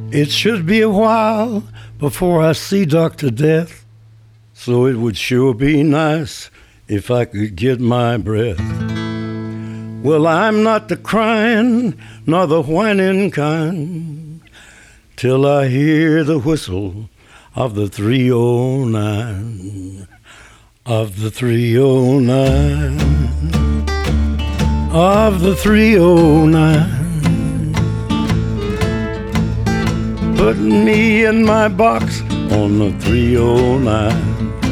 It should be a while before I see Dr. Death, so it would sure be nice if I could get my breath. Well, I'm not the crying nor the whining kind till I hear the whistle of the 309, of the 309, of the 309. Put me in my box on the 309.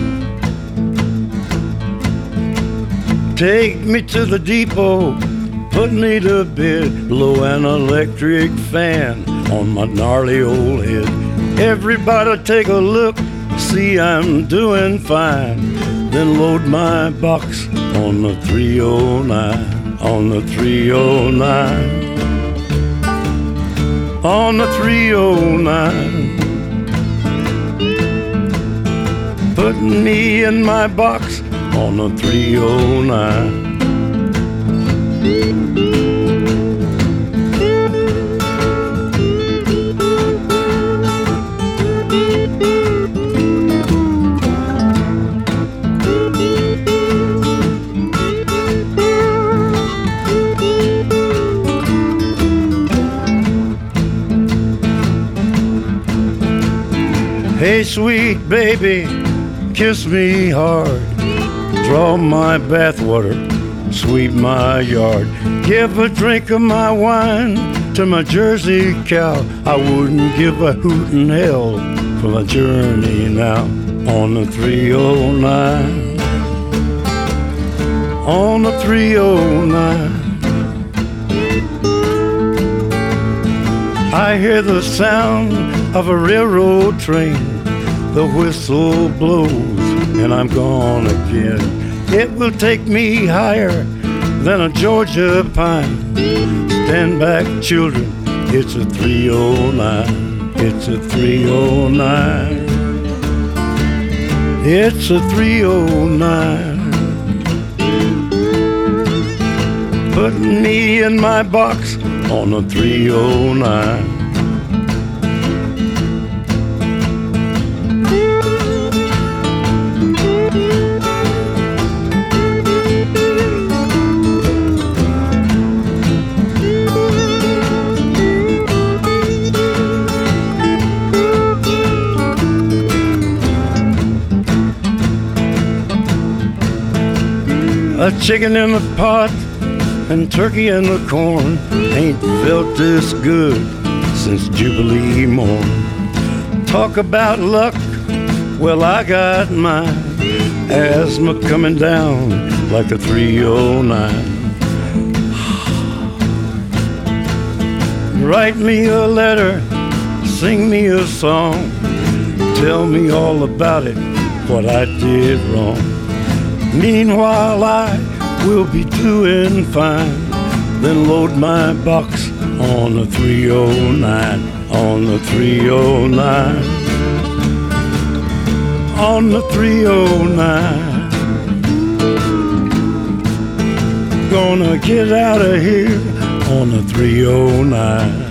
Take me to the depot, put me to bed, blow an electric fan on my gnarly old head. Everybody take a look, see I'm doing fine. Then load my box on the 309, on the 309. On the 309. Put me in my box on the 309. Hey, sweet baby, kiss me hard. Draw my bathwater, sweep my yard. Give a drink of my wine to my Jersey cow. I wouldn't give a hoot in hell for my journey now. On the 309, on the 309. I hear the sound of a railroad train. The whistle blows and I'm gone again. It will take me higher than a Georgia pine. Stand back, children, it's a 309. It's a 309. It's a 309. Put me in my box on the 309. A chicken in the pot and turkey in the corn ain't felt this good since Jubilee morn. Talk about luck, well I got mine. Asthma coming down like a 309. Write me a letter, sing me a song. Tell me all about it, what I did wrong. Meanwhile I will be doing fine. Then load my box on the 309, on the 309, on the 309. Gonna get out of here on the 309.